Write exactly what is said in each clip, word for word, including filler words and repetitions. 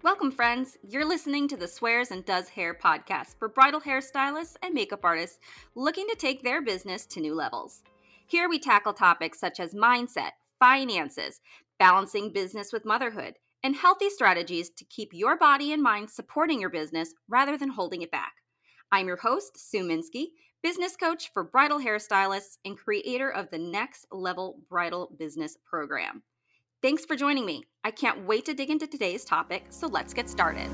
Welcome, friends. You're listening to the Swears and Does Hair podcast for bridal hairstylists and makeup artists looking to take their business to new levels. Here we tackle topics such as mindset, finances, balancing business with motherhood, and healthy strategies to keep your body and mind supporting your business rather than holding it back. I'm your host, Sue Minsky, business coach for bridal hairstylists and creator of the Next Level Bridal Business Program. Thanks for joining me. I can't wait to dig into today's topic, so let's get started.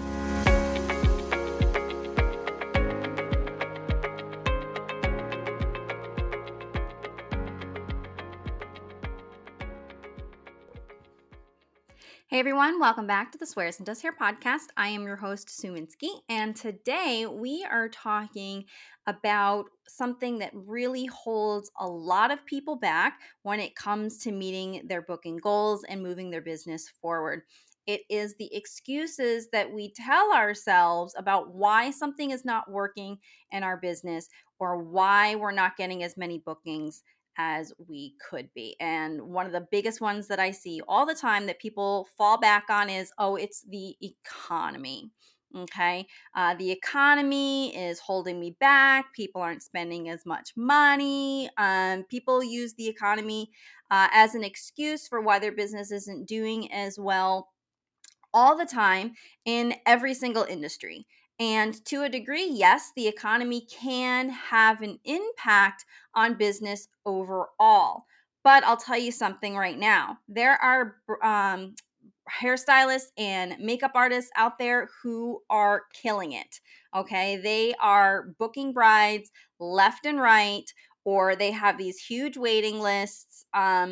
Hey everyone, welcome back to the Swears and Does Hair podcast. I am your host, Sue Minsky, and today we are talking about something that really holds a lot of people back when it comes to meeting their booking goals and moving their business forward. It is the excuses that we tell ourselves about why something is not working in our business or why we're not getting as many bookings as we could be. And one of the biggest ones that I see all the time that people fall back on is, oh, it's the economy. Okay. Uh, the economy is holding me back. People aren't spending as much money. Um, people use the economy uh, as an excuse for why their business isn't doing as well all the time in every single industry. And to a degree, yes, the economy can have an impact on business overall. But I'll tell you something right now. There are um, hairstylists and makeup artists out there who are killing it. Okay. They are booking brides left and right, or they have these huge waiting lists. Um,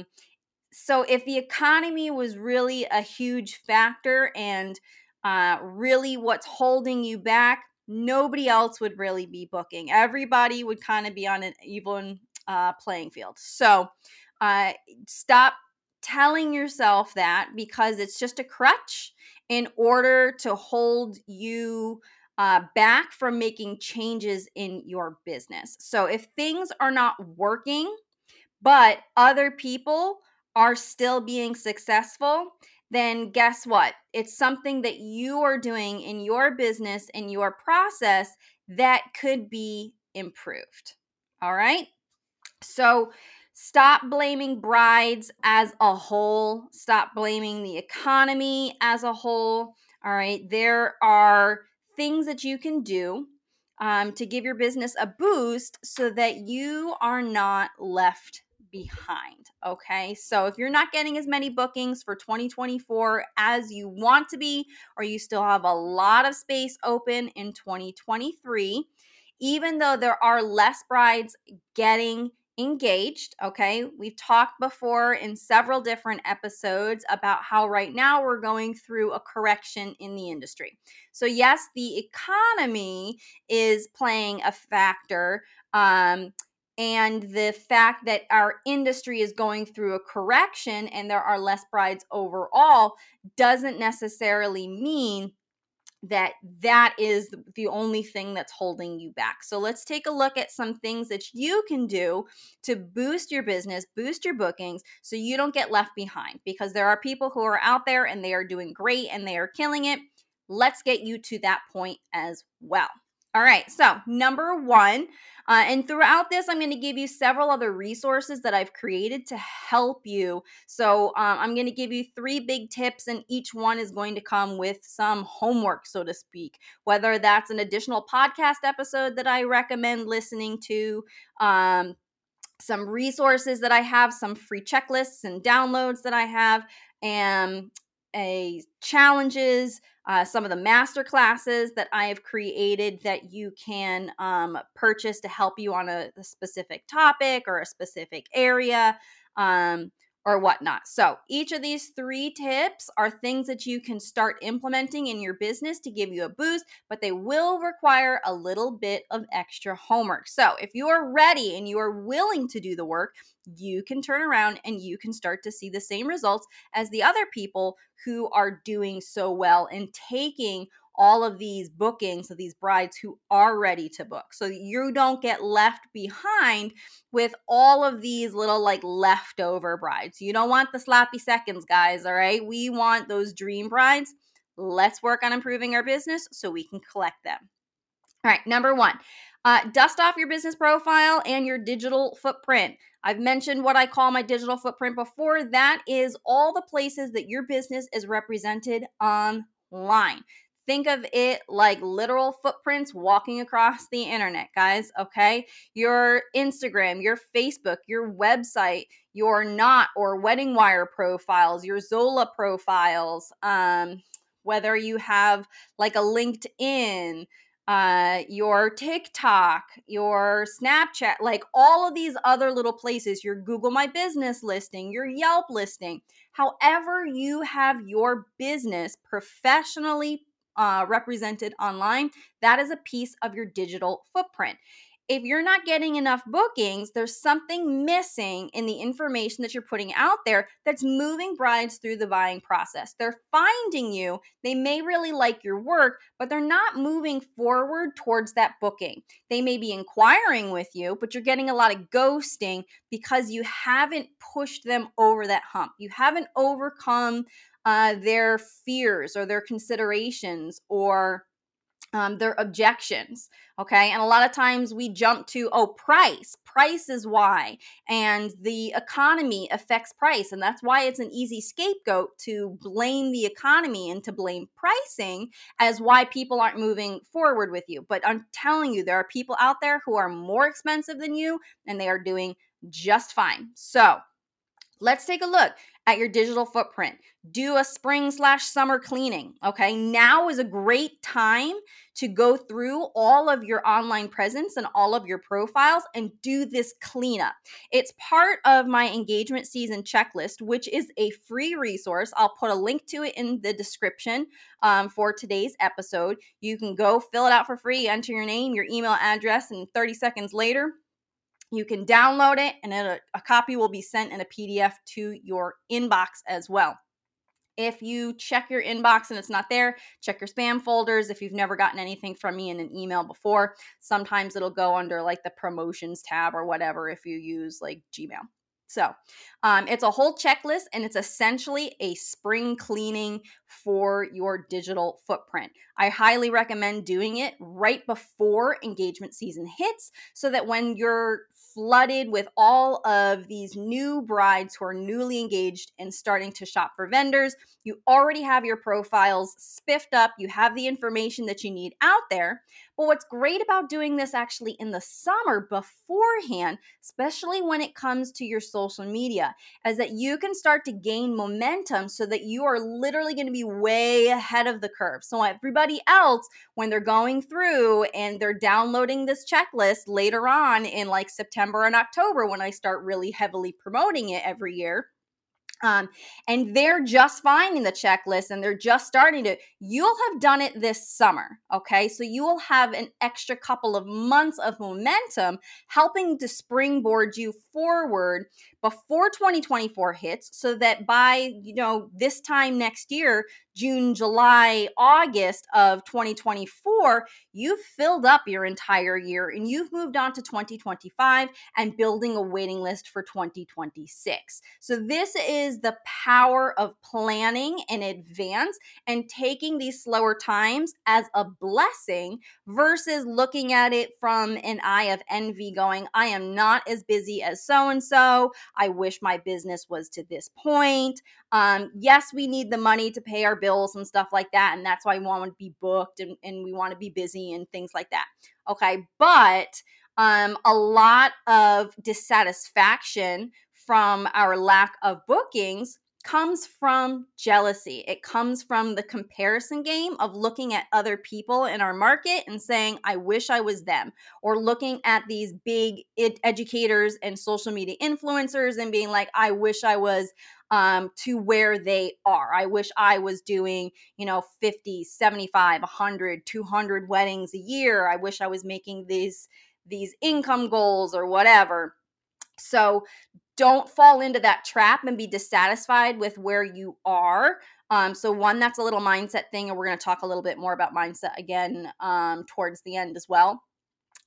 so if the economy was really a huge factor and uh, really what's holding you back, nobody else would really be booking. Everybody would kind of be on an even uh, playing field. So uh, stop telling yourself that, because it's just a crutch in order to hold you uh, back from making changes in your business. So if things are not working, but other people are still being successful, then guess what? It's something that you are doing in your business and your process that could be improved. All right. So stop blaming brides as a whole. Stop blaming the economy as a whole. All right. There are things that you can do um, to give your business a boost so that you are not left behind. Okay. So if you're not getting as many bookings for twenty twenty-four as you want to be, or you still have a lot of space open in twenty twenty-three, even though there are less brides getting engaged. Okay. We've talked before in several different episodes about how right now we're going through a correction in the industry. So, yes, the economy is playing a factor. Um, and the fact that our industry is going through a correction and there are less brides overall doesn't necessarily mean that that is the only thing that's holding you back. So let's take a look at some things that you can do to boost your business, boost your bookings, so you don't get left behind, because there are people who are out there and they are doing great and they are killing it. Let's get you to that point as well. All right, so number one, uh, and throughout this, I'm going to give you several other resources that I've created to help you. So um, I'm going to give you three big tips, and each one is going to come with some homework, so to speak, whether that's an additional podcast episode that I recommend listening to, um, some resources that I have, some free checklists and downloads that I have, and a challenges, uh, some of the master classes that I have created that you can um, purchase to help you on a, a specific topic or a specific area. Um, or whatnot. So each of these three tips are things that you can start implementing in your business to give you a boost, but they will require a little bit of extra homework. So if you are ready and you are willing to do the work, you can turn around and you can start to see the same results as the other people who are doing so well and taking all of these bookings of these brides who are ready to book, so you don't get left behind with all of these little like leftover brides. You don't want the sloppy seconds, guys. All right. We want those dream brides. Let's work on improving our business so we can collect them. All right, number one, uh, dust off your business profile and your digital footprint. I've mentioned what I call my digital footprint before. That is all the places that your business is represented online. Think of it like literal footprints walking across the internet, guys. Okay. Your Instagram, your Facebook, your website, your Knot or Wedding Wire profiles, your Zola profiles, um, whether you have like a LinkedIn, uh, your TikTok, your Snapchat, like all of these other little places, your Google My Business listing, your Yelp listing, however you have your business professionally uh, represented online, that is a piece of your digital footprint. If you're not getting enough bookings, there's something missing in the information that you're putting out there that's moving brides through the buying process. They're finding you. They may really like your work, but they're not moving forward towards that booking. They may be inquiring with you, but you're getting a lot of ghosting because you haven't pushed them over that hump. You haven't overcome uh, their fears or their considerations or um, their objections. Okay. And a lot of times we jump to, oh, price. Price is why. And the economy affects price. And that's why it's an easy scapegoat to blame the economy and to blame pricing as why people aren't moving forward with you. But I'm telling you, there are people out there who are more expensive than you and they are doing just fine. So, let's take a look at your digital footprint. Do a spring slash summer cleaning. Okay. Now is a great time to go through all of your online presence and all of your profiles and do this cleanup. It's part of my engagement season checklist, which is a free resource. I'll put a link to it in the description um, for today's episode. You can go fill it out for free, enter your name, your email address, and thirty seconds later, you can download it and a, a copy will be sent in a P D F to your inbox as well. If you check your inbox and it's not there, check your spam folders. If you've never gotten anything from me in an email before, sometimes it'll go under like the promotions tab or whatever if you use like Gmail. So um, it's a whole checklist and it's essentially a spring cleaning for your digital footprint. I highly recommend doing it right before engagement season hits so that when you're flooded with all of these new brides who are newly engaged and starting to shop for vendors, you already have your profiles spiffed up. You have the information that you need out there. But what's great about doing this actually in the summer beforehand, especially when it comes to your social media, is that you can start to gain momentum so that you are literally going to be way ahead of the curve. So everybody else, when they're going through and they're downloading this checklist later on in like September and October, when I start really heavily promoting it every year, Um, and they're just finding the checklist and they're just starting to, you'll have done it this summer. Okay. So you will have an extra couple of months of momentum helping to springboard you forward before twenty twenty-four hits so that by, you know, this time next year, June, July, August of twenty twenty-four, you've filled up your entire year and you've moved on to twenty twenty-five and building a waiting list for twenty twenty-six. So this is the power of planning in advance and taking these slower times as a blessing versus looking at it from an eye of envy going, I am not as busy as so-and-so. I wish my business was to this point. Um, yes, we need the money to pay our bills and stuff like that. And that's why we want to be booked and, and we want to be busy and things like that. Okay. But um, a lot of dissatisfaction from our lack of bookings comes from jealousy. It comes from the comparison game of looking at other people in our market and saying, I wish I was them, or looking at these big ed- educators and social media influencers and being like, I wish I was um, to where they are. I wish I was doing, you know, fifty, seventy-five, one hundred, two hundred weddings a year. I wish I was making these, these income goals or whatever. So don't fall into that trap and be dissatisfied with where you are. Um, so one, that's a little mindset thing, and we're going to talk a little bit more about mindset again um, towards the end as well.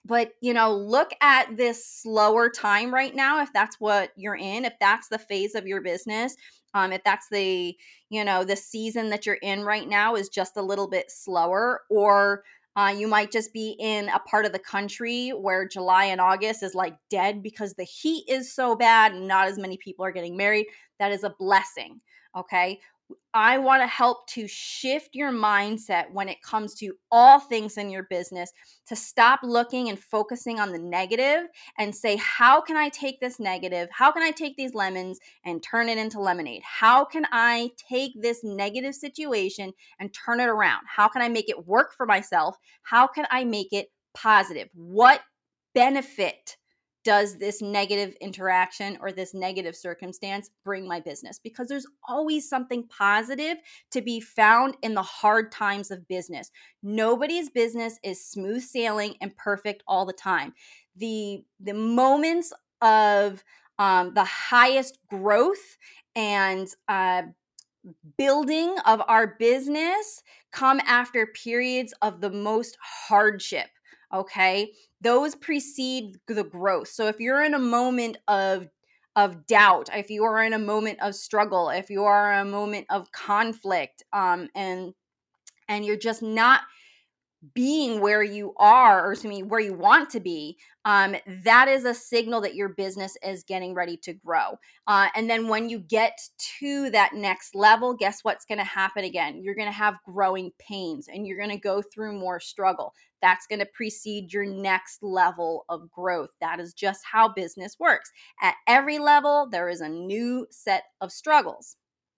But, you know, look at this slower time right now, if that's what you're in, if that's the phase of your business, um, if that's the, you know, the season that you're in right now is just a little bit slower, or uh, you might just be in a part of the country where July and August is like dead because the heat is so bad and not as many people are getting married. That is a blessing. Okay. I want to help to shift your mindset when it comes to all things in your business, to stop looking and focusing on the negative and say, how can I take this negative? How can I take these lemons and turn it into lemonade? How can I take this negative situation and turn it around? How can I make it work for myself? How can I make it positive? What benefit does this negative interaction or this negative circumstance bring my business? Because there's always something positive to be found in the hard times of business. Nobody's business is smooth sailing and perfect all the time. The the moments of um, the highest growth and uh, building of our business come after periods of the most hardship. Okay. Those precede the growth. So if you're in a moment of of doubt, if you are in a moment of struggle, if you are in a moment of conflict, um, and and you're just not being where you are, or excuse me, where you want to be, um, that is a signal that your business is getting ready to grow. Uh, and then when you get to that next level, guess what's going to happen again? You're going to have growing pains and you're going to go through more struggle. That's going to precede your next level of growth. That is just how business works. At every level, there is a new set of struggles.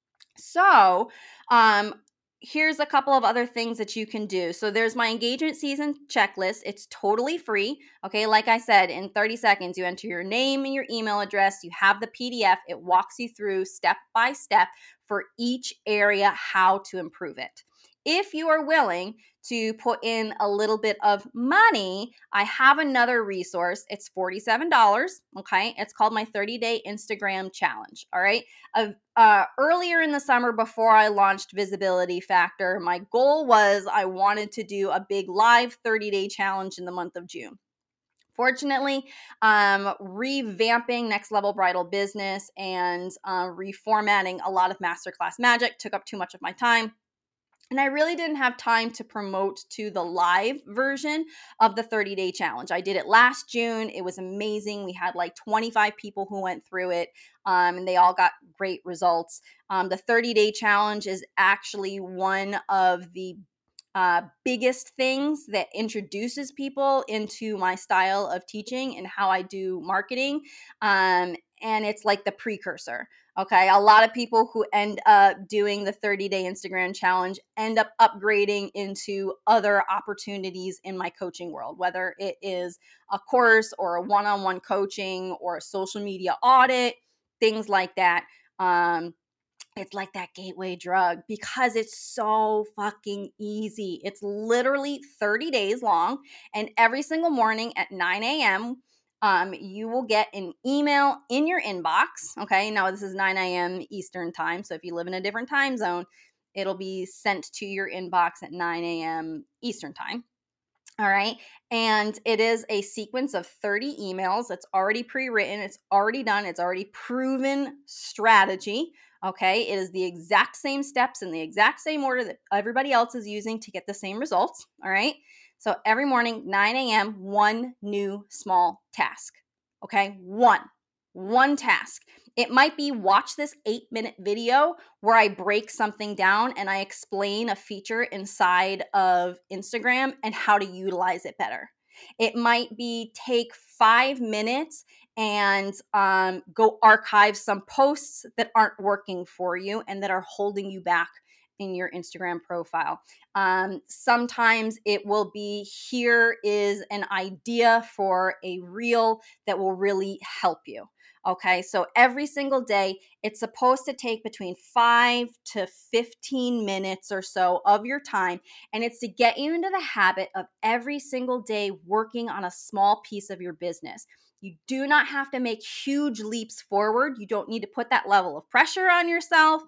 So, um, here's a couple of other things that you can do. So, there's my engagement season checklist. It's totally free. Okay. Like I said, in thirty seconds, you enter your name and your email address. You have the P D F. It walks you through step by step for each area how to improve it. If you are willing to put in a little bit of money, I have another resource. It's forty-seven dollars. Okay. It's called my thirty day Instagram challenge. All right. Uh, uh, earlier in the summer, before I launched Visibility Factor, my goal was I wanted to do a big live thirty day challenge in the month of June. Fortunately, um, revamping Next Level Bridal Business and uh, reformatting a lot of masterclass magic took up too much of my time. And I really didn't have time to promote to the live version of the thirty day challenge. I did it last June. It was amazing. We had like twenty-five people who went through it, um, and they all got great results. Um, the thirty day challenge is actually one of the uh, biggest things that introduces people into my style of teaching and how I do marketing. Um, and it's like the precursor. Okay. A lot of people who end up doing the thirty day Instagram challenge end up upgrading into other opportunities in my coaching world, whether it is a course or a one on one coaching or a social media audit, things like that. Um, it's like that gateway drug because it's so fucking easy. It's literally thirty days long. And every single morning at nine a.m., um, you will get an email in your inbox. Okay. Now, this is nine a.m. Eastern time. So if you live in a different time zone, it'll be sent to your inbox at nine a.m. Eastern time. All right. And it is a sequence of thirty emails. It's already pre written, it's already done, it's already proven strategy. Okay. It is the exact same steps in the exact same order that everybody else is using to get the same results. All right. So every morning, nine a.m., one new small task. Okay. One, one task. It might be watch this eight minute video where I break something down and I explain a feature inside of Instagram and how to utilize it better. It might be take five minutes and um, go archive some posts that aren't working for you and that are holding you back in your Instagram profile. Um, sometimes it will be here is an idea for a reel that will really help you. Okay, so every single day, it's supposed to take between five to fifteen minutes or so of your time. And it's to get you into the habit of every single day working on a small piece of your business. You do not have to make huge leaps forward. You don't need to put that level of pressure on yourself.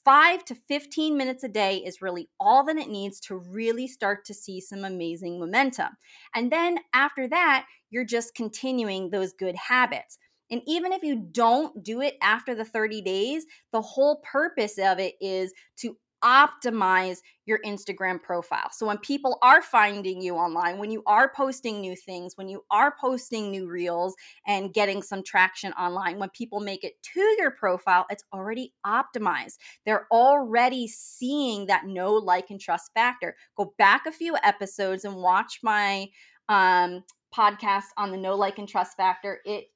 five to fifteen minutes a day is really all that it needs to really start to see some amazing momentum. And then after that, you're just continuing those good habits. And even if you don't do it after the thirty days, the whole purpose of it is to optimize your Instagram profile. So when people are finding you online, when you are posting new things, when you are posting new reels and getting some traction online, when people make it to your profile, it's already optimized. They're already seeing that know, like, and trust factor. Go back a few episodes and watch my um, podcast on the know, like, and trust factor. It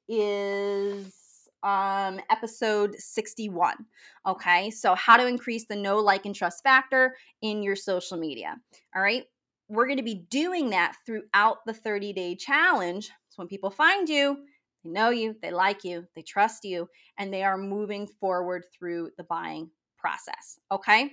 is um, episode sixty-one. Okay, so how to increase the know, like, and trust factor in your social media. All right, we're going to be doing that throughout the thirty day challenge. So when people find you, they know you, they like you, they trust you, and they are moving forward through the buying process. Okay.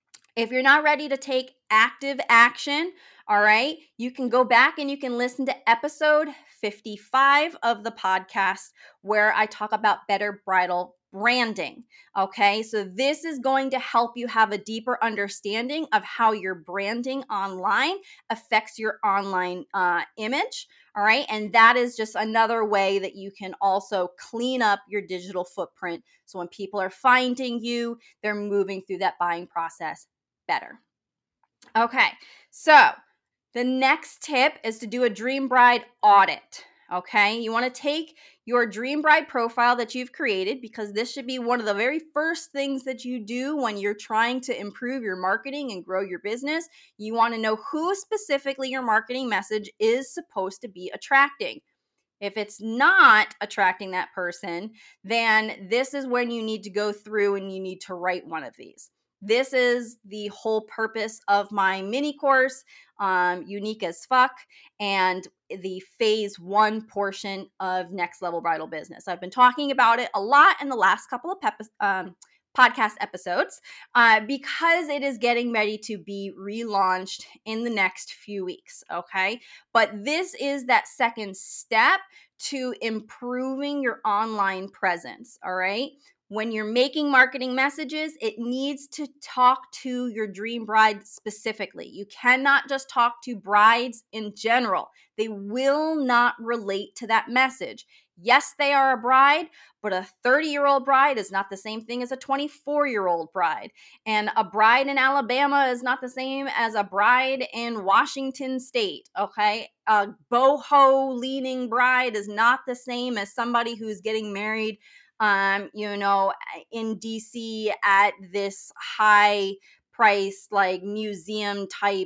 If you're not ready to take active action, all right, you can go back and you can listen to episode fifty-five of the podcast where I talk about better bridal branding. Okay, so this is going to help you have a deeper understanding of how your branding online affects your online uh, image. All right, and that is just another way that you can also clean up your digital footprint. So when people are finding you, they're moving through that buying process better. Okay, so the next tip is to do a Dream Bride audit. Okay, you want to take your Dream Bride profile that you've created, because this should be one of the very first things that you do when you're trying to improve your marketing and grow your business. You want to know who specifically your marketing message is supposed to be attracting. If it's not attracting that person, then this is when you need to go through and you need to write one of these. This is the whole purpose of my mini course, um, Unique as Fuck, and the phase one portion of Next Level Bridal Business. I've been talking about it a lot in the last couple of pep- um, podcast episodes uh, because it is getting ready to be relaunched in the next few weeks. Okay. But this is that second step to improving your online presence. All right. When you're making marketing messages, it needs to talk to your dream bride specifically. You cannot just talk to brides in general. They will not relate to that message. Yes, they are a bride, but a thirty year old bride is not the same thing as a twenty-four year old bride. And a bride in Alabama is not the same as a bride in Washington State. Okay. A boho leaning bride is not the same as somebody who's getting married, um, you know, in D C at this high price, like museum type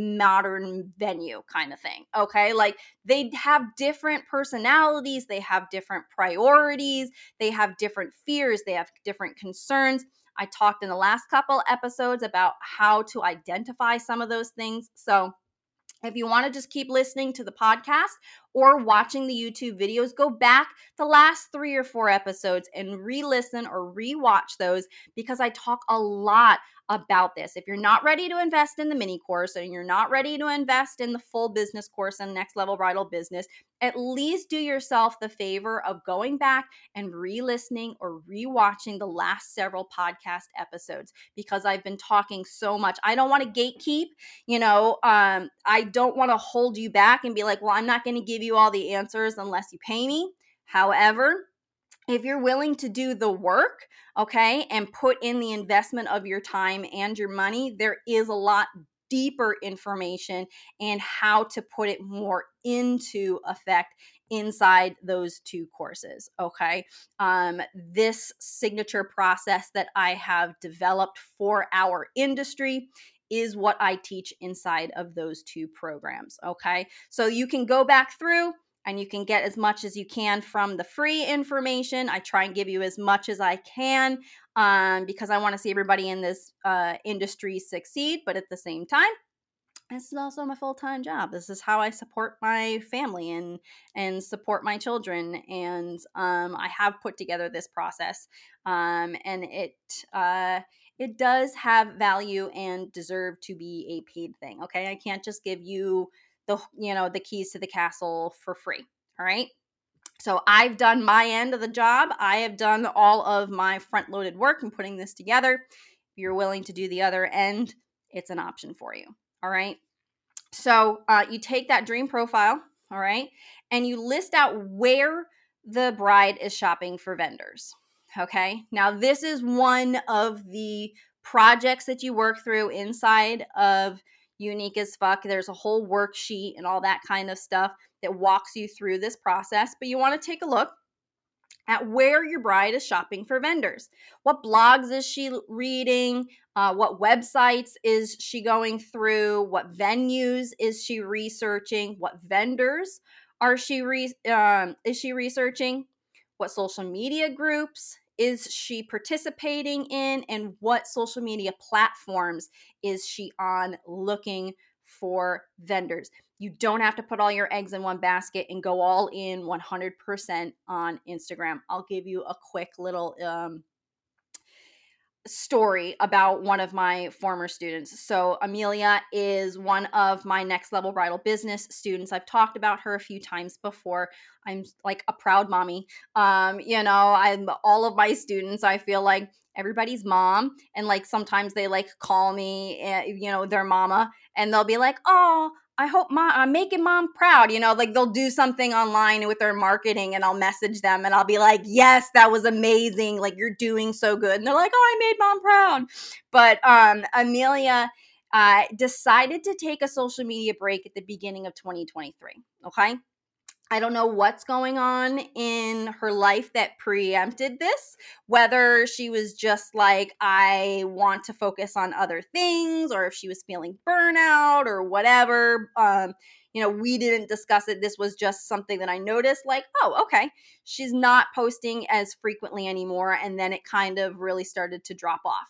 modern venue kind of thing. Okay. Like they have different personalities, they have different priorities, they have different fears, they have different concerns. I talked in the last couple episodes about how to identify some of those things. So if you want to just keep listening to the podcast or watching the YouTube videos, go back the last three or four episodes and re-listen or re-watch those, because I talk a lot about this. If you're not ready to invest in the mini course and you're not ready to invest in the full business course and Next Level Bridal Business, at least do yourself the favor of going back and re-listening or re-watching the last several podcast episodes, because I've been talking so much. I don't want to gatekeep. You know, um, I don't want to hold you back and be like, well, I'm not going to give you all the answers unless you pay me. However, if you're willing to do the work, okay, and put in the investment of your time and your money, there is a lot deeper information and how to put it more into effect inside those two courses. Okay. Um, this signature process that I have developed for our industry is what I teach inside of those two programs. Okay. So you can go back through and you can get as much as you can from the free information. I try and give you as much as I can um, because I want to see everybody in this uh, industry succeed. But at the same time, this is also my full-time job. This is how I support my family and and support my children. And um, I have put together this process, um, and it uh, it does have value and deserve to be a paid thing. Okay, I can't just give you the you know the keys to the castle for free. All right. So I've done my end of the job. I have done all of my front-loaded work in putting this together. you're willing to do the other end, it's an option for you. All right. So uh, you take that dream profile, all right, and you list out where the bride is shopping for vendors. Okay. Now, this is one of the projects that you work through inside of Unique as Fuck. There's a whole worksheet and all that kind of stuff that walks you through this process, but you want to take a look at where your bride is shopping for vendors. What blogs is she reading? Uh, what websites is she going through? What venues is she researching? What vendors are she re- um, is she researching? What social media groups is she participating in? And what social media platforms is she on looking for vendors? You don't have to put all your eggs in one basket and go all in one hundred percent on Instagram. I'll give you a quick little um, story about one of my former students. So Amelia is one of my Next Level Bridal Business students. I've talked about her a few times before. I'm like a proud mommy. Um, you know, I'm all of my students, I feel like everybody's mom, and like sometimes they like call me, uh, you know, their mama, and they'll be like, "Oh, I hope mom, I'm making mom proud." You know, like they'll do something online with their marketing and I'll message them and I'll be like, "Yes, that was amazing. Like you're doing so good." And they're like, "Oh, I made mom proud." But um, Amelia uh, decided to take a social media break at the beginning of twenty twenty-three. Okay. I don't know what's going on in her life that preempted this, whether she was just like, I want to focus on other things, or if she was feeling burnout or whatever. Um, you know, we didn't discuss it. This was just something that I noticed, like, oh, okay, she's not posting as frequently anymore. And then it kind of really started to drop off.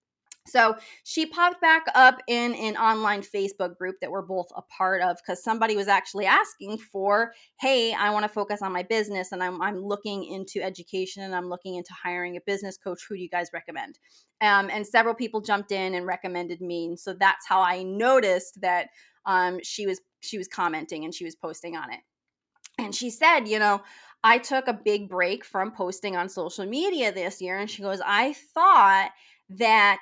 So she popped back up in an online Facebook group that we're both a part of because somebody was actually asking for, hey, I want to focus on my business and I'm, I'm looking into education and I'm looking into hiring a business coach. Who do you guys recommend? Um, and several people jumped in and recommended me. And so that's how I noticed that um, she was she was commenting and she was posting on it. And she said, you know, I took a big break from posting on social media this year. And she goes, I thought that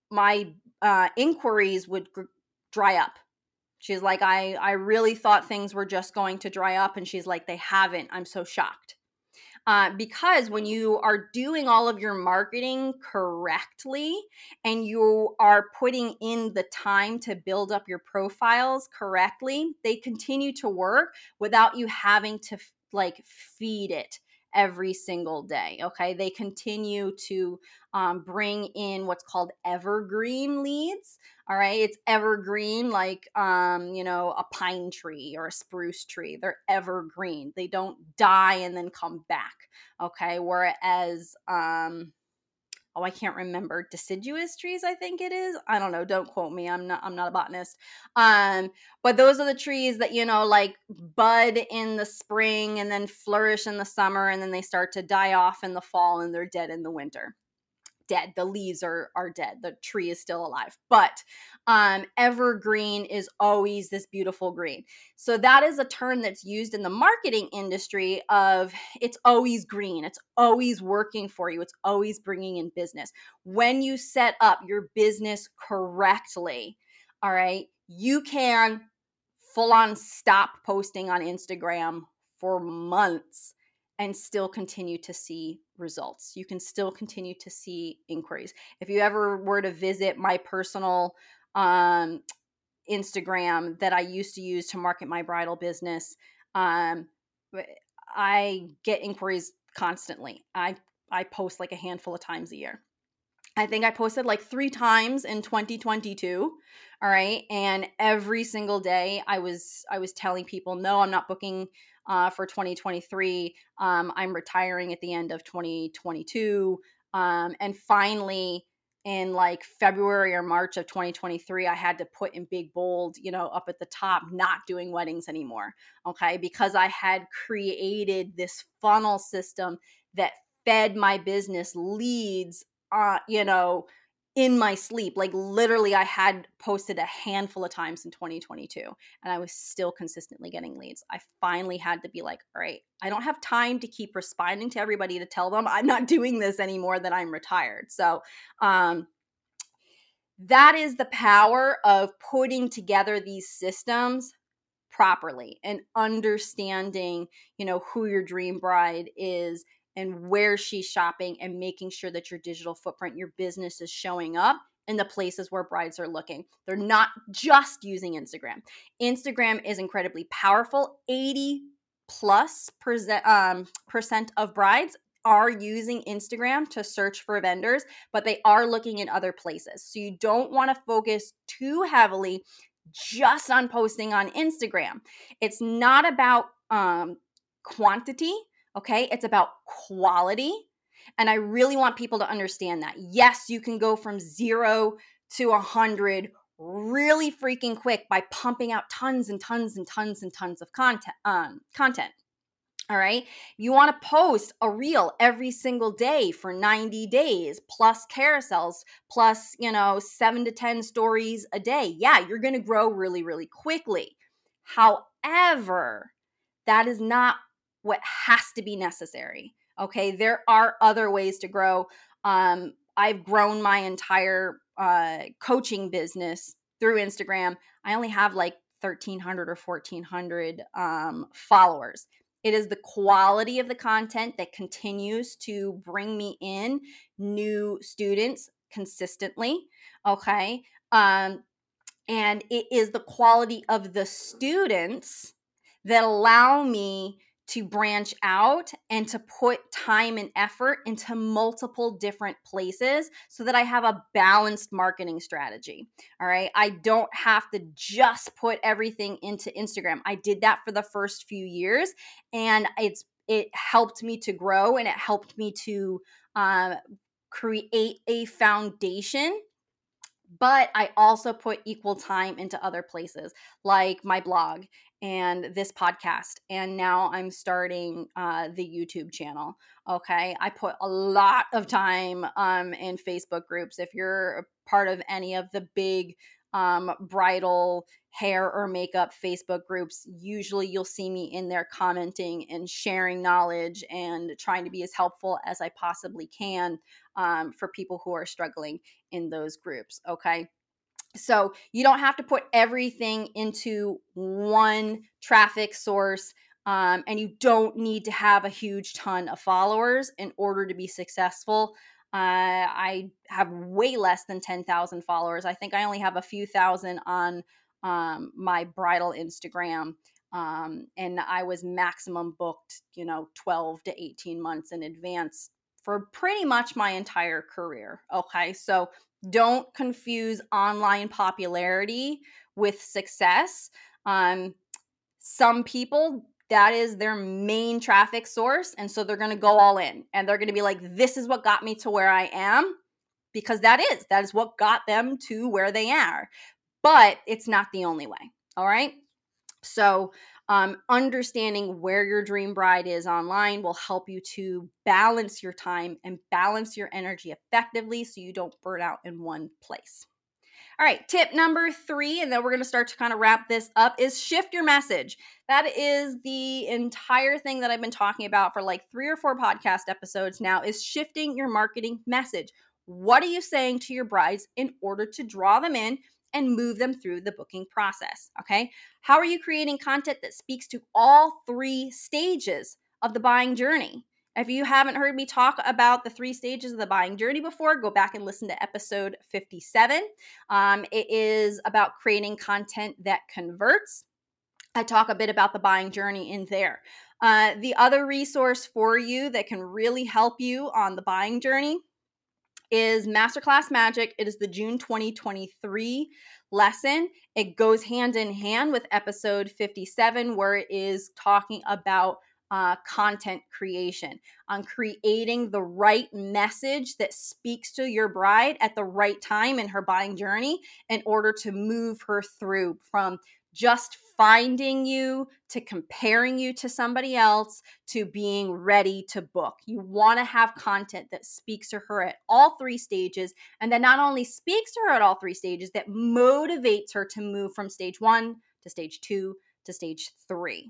my uh, inquiries would gr- dry up. She's like, I, I really thought things were just going to dry up. And she's like, they haven't. I'm so shocked. Uh, because when you are doing all of your marketing correctly and you are putting in the time to build up your profiles correctly, they continue to work without you having to like feed it every single day. Okay. They continue to um, bring in what's called evergreen leads. All right. It's evergreen, like, um, you know, a pine tree or a spruce tree. They're evergreen. They don't die and then come back. Okay. Whereas, um, oh, I can't remember, deciduous trees, I think it is. I don't know. Don't quote me. I'm not, I'm not a botanist. Um, but those are the trees that, you know, like bud in the spring and then flourish in the summer and then they start to die off in the fall and they're dead in the winter. Dead. The leaves are are dead. The tree is still alive. But um, evergreen is always this beautiful green. So that is a term that's used in the marketing industry of it's always green. It's always working for you. It's always bringing in business. When you set up your business correctly, all right, you can full on stop posting on Instagram for months and still continue to see results. You can still continue to see inquiries. If you ever were to visit my personal um, Instagram that I used to use to market my bridal business, um, I get inquiries constantly. I I post like a handful of times a year. I think I posted like three times in twenty twenty-two. All right. And every single day I was I was telling people, no, I'm not booking uh, for twenty twenty-three. Um, I'm retiring at the end of twenty twenty-two. Um, and finally, in like February or March of twenty twenty-three, I had to put in big bold, you know, up at the top, not doing weddings anymore. Okay. Because I had created this funnel system that fed my business leads uh, you know, in my sleep. Like literally, I had posted a handful of times in twenty twenty-two and I was still consistently getting leads. I finally had to be like, all right, I don't have time to keep responding to everybody to tell them I'm not doing this anymore, that I'm retired. So, um, That is the power of putting together these systems properly and understanding, you know, who your dream bride is and where she's shopping, and making sure that your digital footprint, your business, is showing up in the places where brides are looking. They're not just using Instagram. Instagram is incredibly powerful. eighty plus percent, um, percent of brides are using Instagram to search for vendors, but they are looking in other places. So you don't want to focus too heavily just on posting on Instagram. It's not about um, quantity, okay? It's about quality. And I really want people to understand that. Yes, you can go from zero to a hundred really freaking quick by pumping out tons and tons and tons and tons of content. Um, content. All right. You want to post a reel every single day for ninety days, plus carousels, plus, you know, seven to ten stories a day. Yeah, you're going to grow really, really quickly. However, that is not what has to be necessary. Okay. There are other ways to grow. Um, I've grown my entire uh, coaching business through Instagram. I only have like thirteen hundred or fourteen hundred um, followers. It is the quality of the content that continues to bring me in new students consistently. Okay. Um, and it is the quality of the students that allow me to branch out and to put time and effort into multiple different places so that I have a balanced marketing strategy. All right. I don't have to just put everything into Instagram. I did that for the first few years, and it's it helped me to grow, and it helped me to uh, create a foundation. But I also put equal time into other places like my blog and this podcast. And now I'm starting uh, the YouTube channel. Okay. I put a lot of time um, in Facebook groups. If you're a part of any of the big um, bridal hair or makeup Facebook groups, usually you'll see me in there commenting and sharing knowledge and trying to be as helpful as I possibly can um, for people who are struggling in those groups. Okay. So you don't have to put everything into one traffic source. Um, and you don't need to have a huge ton of followers in order to be successful. Uh, I have way less than ten thousand followers. I think I only have a few thousand on um, my bridal Instagram. Um, and I was maximum booked, you know, twelve to eighteen months in advance for pretty much my entire career. Okay. So don't confuse online popularity with success. Um, some people, that is their main traffic source. And so they're going to go all in, and they're going to be like, this is what got me to where I am, because that is, that is what got them to where they are. But it's not the only way. All right. So, um, understanding where your dream bride is online will help you to balance your time and balance your energy effectively so you don't burn out in one place. All right, tip number three, and then we're going to start to kind of wrap this up, is shift your message. That is the entire thing that I've been talking about for like three or four podcast episodes now, is shifting your marketing message. What are you saying to your brides in order to draw them in and move them through the booking process? Okay. How are you creating content that speaks to all three stages of the buying journey? If you haven't heard me talk about the three stages of the buying journey before, go back and listen to episode fifty-seven. Um, it is about creating content that converts. I talk a bit about the buying journey in there. Uh, the other resource for you that can really help you on the buying journey is Masterclass Magic. It is the June twenty twenty-three lesson. It goes hand in hand with episode fifty-seven, where it is talking about uh, content creation, on creating the right message that speaks to your bride at the right time in her buying journey in order to move her through from just finding you to comparing you to somebody else to being ready to book. You want to have content that speaks to her at all three stages, and that not only speaks to her at all three stages, that motivates her to move from stage one to stage two to stage three.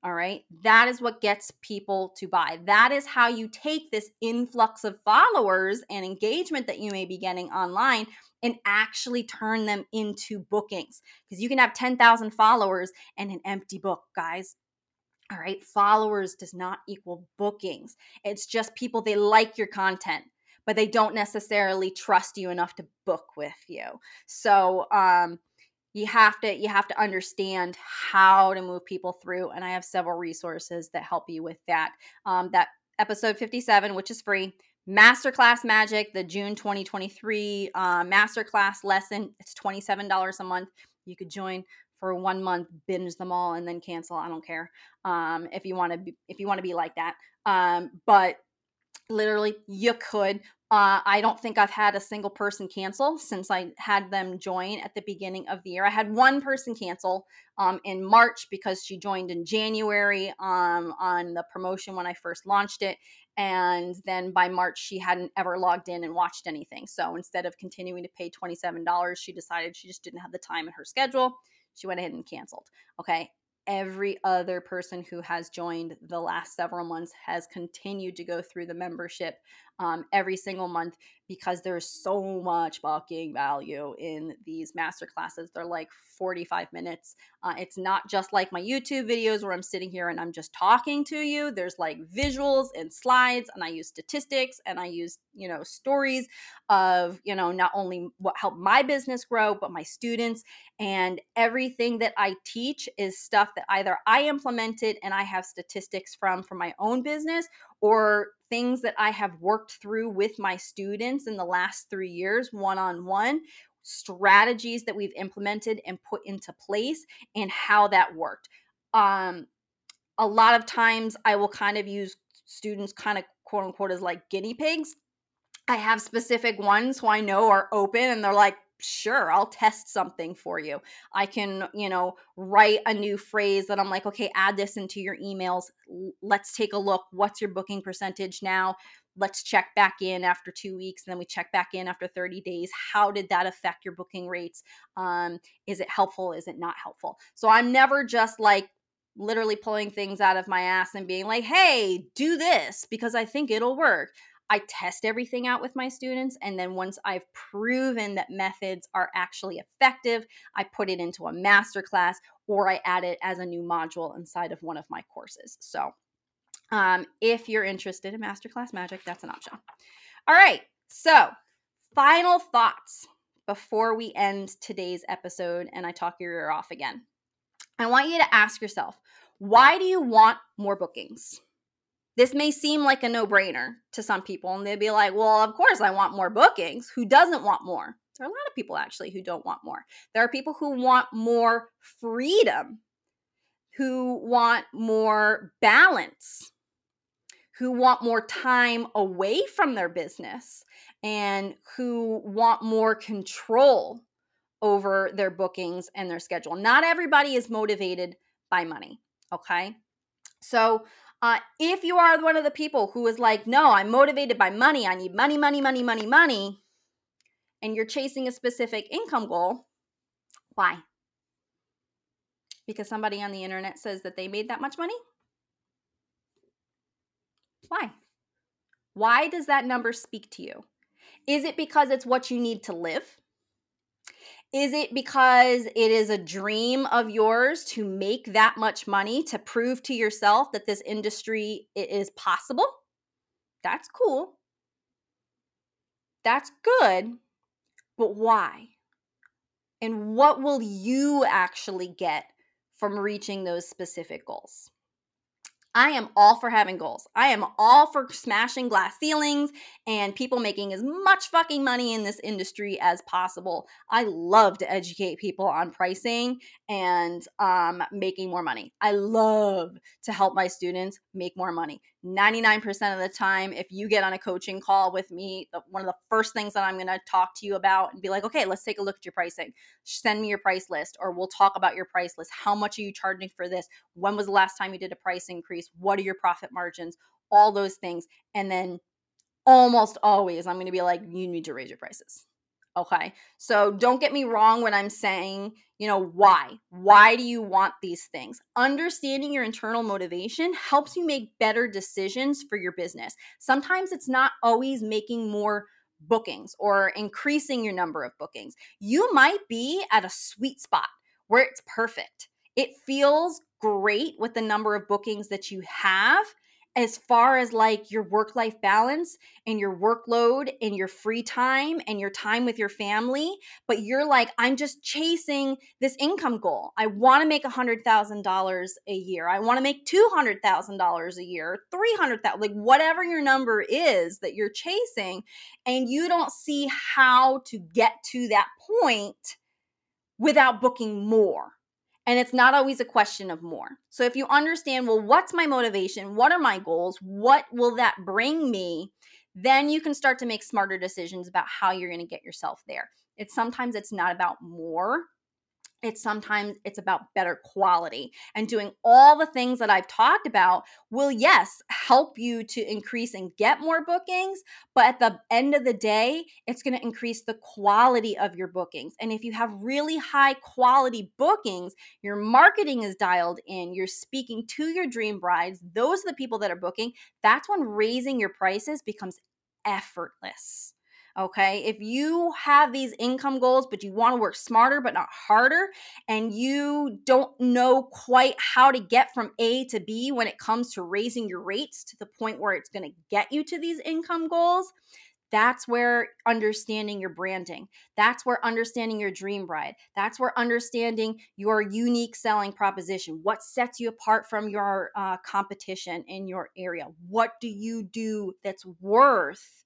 All right. That is what gets people to buy. That is how you take this influx of followers and engagement that you may be getting online and actually turn them into bookings. Because you can have ten thousand followers and an empty book, guys. All right. Followers does not equal bookings. It's just people, they like your content, but they don't necessarily trust you enough to book with you. So, um, you have to you have to understand how to move people through, and I have several resources that help you with that. Um, that episode fifty-seven, which is free, Masterclass Magic, the June twenty twenty-three uh, Masterclass lesson. It's twenty-seven dollars a month. You could join for one month, binge them all, and then cancel. I don't care um, if you want to be if you want to be like that. Um, but literally, you could. Uh, I don't think I've had a single person cancel since I had them join at the beginning of the year. I had one person cancel um, in March because she joined in January um, on the promotion when I first launched it. And then by March, she hadn't ever logged in and watched anything. So instead of continuing to pay twenty-seven dollars, she decided she just didn't have the time in her schedule. She went ahead and canceled. Okay. Every other person who has joined the last several months has continued to go through the membership um, every single month because there's so much fucking value in these master classes. They're like forty-five minutes. Uh, it's not just like my YouTube videos where I'm sitting here and I'm just talking to you. There's like visuals and slides, and I use statistics and I use, you know, stories of, you know, not only what helped my business grow, but my students. And everything that I teach is stuff that either I implemented and I have statistics from from my own business, or things that I have worked through with my students in the last three years, one-on-one, strategies that we've implemented and put into place and how that worked. Um, a lot of times I will kind of use students kind of quote unquote as like guinea pigs. I have specific ones who I know are open and they're like, sure, I'll test something for you. I can, you know, write a new phrase that I'm like, okay, add this into your emails. Let's take a look. What's your booking percentage now? Let's check back in after two weeks. And then we check back in after thirty days. How did that affect your booking rates? Um, is it helpful? Is it not helpful? So I'm never just like literally pulling things out of my ass and being like, hey, do this because I think it'll work. I test everything out with my students. And then once I've proven that methods are actually effective, I put it into a masterclass or I add it as a new module inside of one of my courses. So um, if you're interested in Masterclass Magic, that's an option. All right. So final thoughts before we end today's episode and I talk your ear off again. I want you to ask yourself, why do you want more bookings? This may seem like a no-brainer to some people, and they'd be like, well, of course I want more bookings. Who doesn't want more? There are a lot of people actually who don't want more. There are people who want more freedom, who want more balance, who want more time away from their business, and who want more control over their bookings and their schedule. Not everybody is motivated by money, okay? So uh, if you are one of the people who is like, no, I'm motivated by money, I need money, money, money, money, money, and you're chasing a specific income goal, why? Because somebody on the internet says that they made that much money? Why? Why does that number speak to you? Is it because it's what you need to live? Is it because it is a dream of yours to make that much money to prove to yourself that this industry is possible? That's cool. That's good. But why? And what will you actually get from reaching those specific goals? I am all for having goals. I am all for smashing glass ceilings and people making as much fucking money in this industry as possible. I love to educate people on pricing and um, making more money. I love to help my students make more money. ninety-nine percent of the time, if you get on a coaching call with me, one of the first things that I'm going to talk to you about and be like, okay, let's take a look at your pricing. Send me your price list, or we'll talk about your price list. How much are you charging for this? When was the last time you did a price increase? What are your profit margins? All those things. And then almost always I'm going to be like, you need to raise your prices. Okay. So don't get me wrong when I'm saying, you know, why? Why do you want these things? Understanding your internal motivation helps you make better decisions for your business. Sometimes it's not always making more bookings or increasing your number of bookings. You might be at a sweet spot where it's perfect. It feels great with the number of bookings that you have as far as like your work life balance and your workload and your free time and your time with your family, but you're like, I'm just chasing this income goal. I want to make one hundred thousand dollars a year. I want to make two hundred thousand dollars a year, three hundred thousand dollars, like whatever your number is that you're chasing, and you don't see how to get to that point without booking more. And it's not always a question of more. So if you understand, well, what's my motivation? What are my goals? What will that bring me? Then you can start to make smarter decisions about how you're going to get yourself there. It's sometimes it's not about more. It's sometimes it's about better quality, and doing all the things that I've talked about will, yes, help you to increase and get more bookings. But at the end of the day, it's going to increase the quality of your bookings. And if you have really high quality bookings, your marketing is dialed in, you're speaking to your dream brides, those are the people that are booking. That's when raising your prices becomes effortless. Okay. If you have these income goals, but you want to work smarter, but not harder, and you don't know quite how to get from A to B when it comes to raising your rates to the point where it's going to get you to these income goals, that's where understanding your branding, that's where understanding your dream bride, that's where understanding your unique selling proposition, what sets you apart from your uh, competition in your area. What do you do that's worth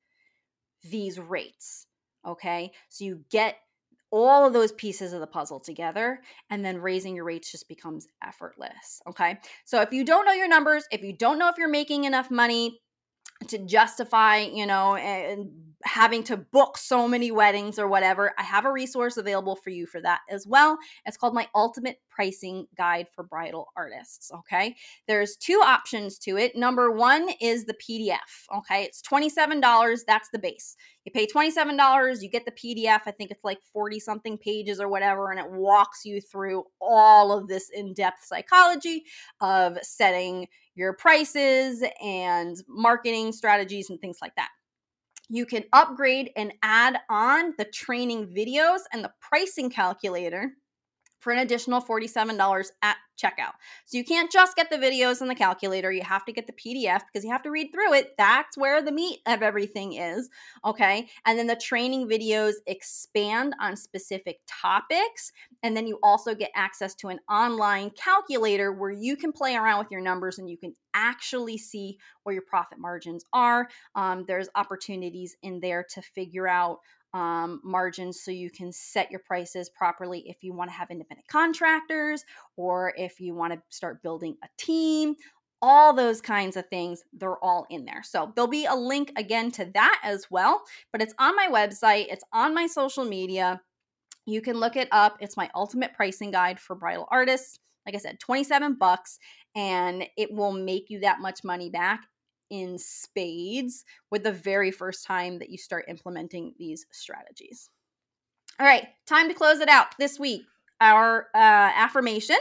these rates? Okay. So you get all of those pieces of the puzzle together, and then raising your rates just becomes effortless. Okay. So if you don't know your numbers, if you don't know if you're making enough money to justify, you know, and having to book so many weddings or whatever, I have a resource available for you for that as well. It's called my Ultimate Pricing Guide for Bridal Artists. Okay. There's two options to it. Number one is the P D F. Okay. It's twenty-seven dollars. That's the base. You pay twenty-seven dollars, you get the P D F. I think it's like forty something pages or whatever, and it walks you through all of this in-depth psychology of setting your prices and marketing strategies and things like that. You can upgrade and add on the training videos and the pricing calculator for an additional forty-seven dollars at checkout. So you can't just get the videos and the calculator. You have to get the P D F because you have to read through it. That's where the meat of everything is. Okay. And then the training videos expand on specific topics. And then you also get access to an online calculator where you can play around with your numbers and you can actually see where your profit margins are. Um, there's opportunities in there to figure out um, margins so you can set your prices properly if you want to have independent contractors or if you want to start building a team. All those kinds of things, they're all in there. So there'll be a link again to that as well, but it's on my website, it's on my social media. You can look it up. It's my Ultimate Pricing Guide for Bridal Artists. Like I said, twenty-seven bucks, and it will make you that much money back in spades with the very first time that you start implementing these strategies. All right, time to close it out this week. Our uh, affirmation: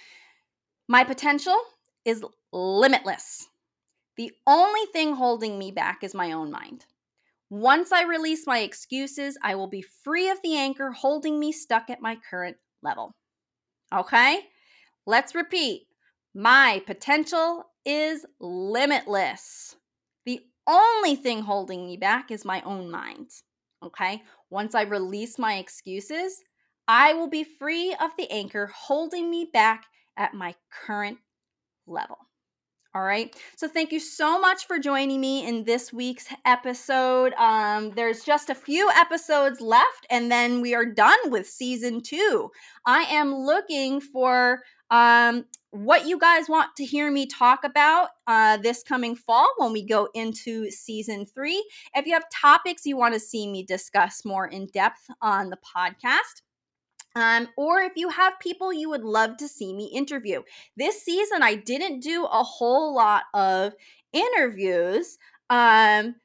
my potential is limitless. The only thing holding me back is my own mind. Once I release my excuses, I will be free of the anchor holding me stuck at my current level. Okay, let's repeat. My potential is limitless. The only thing holding me back is my own mind. Okay, once I release my excuses, I will be free of the anchor holding me back at my current level. All right. So thank you so much for joining me in this week's episode. Um, there's just a few episodes left, and then we are done with season two. I am looking for um, what you guys want to hear me talk about uh, this coming fall when we go into season three. If you have topics you want to see me discuss more in depth on the podcast, Um, or if you have people you would love to see me interview. This season, I didn't do a whole lot of interviews. Um,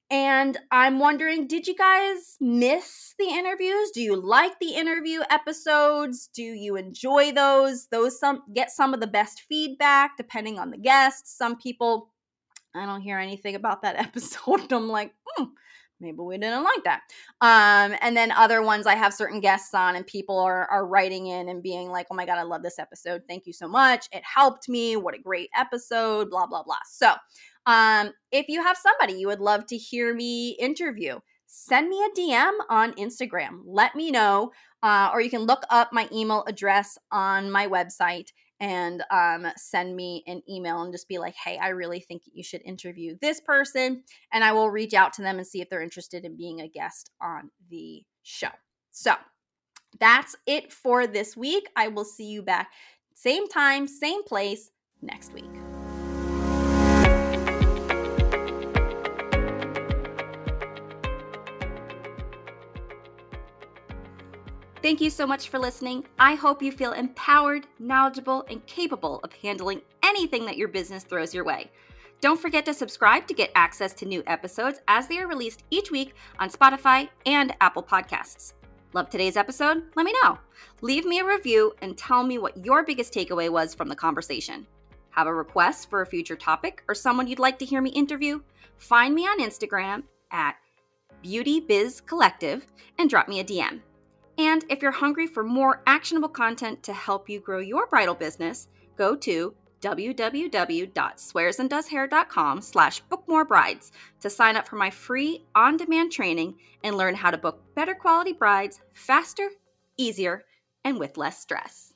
And I'm wondering, did you guys miss the interviews? Do you like the interview episodes? Do you enjoy those? Those some get some of the best feedback depending on the guests. Some people, I don't hear anything about that episode. And I'm like, hmm, maybe we didn't like that. Um, and then other ones, I have certain guests on, and people are are writing in and being like, oh my God, I love this episode. Thank you so much. It helped me. What a great episode, blah, blah, blah. So um, if you have somebody you would love to hear me interview, send me a D M on Instagram. Let me know. Uh, or you can look up my email address on my website and um, send me an email and just be like, hey, I really think you should interview this person. And I will reach out to them and see if they're interested in being a guest on the show. So that's it for this week. I will see you back same time, same place next week. Thank you so much for listening. I hope you feel empowered, knowledgeable, and capable of handling anything that your business throws your way. Don't forget to subscribe to get access to new episodes as they are released each week on Spotify and Apple Podcasts. Love today's episode? Let me know. Leave me a review and tell me what your biggest takeaway was from the conversation. Have a request for a future topic or someone you'd like to hear me interview? Find me on Instagram at Beauty Biz Collective and drop me a D M. And if you're hungry for more actionable content to help you grow your bridal business, go to www.swearsanddoeshair.com slash bookmorebrides to sign up for my free on-demand training and learn how to book better quality brides faster, easier, and with less stress.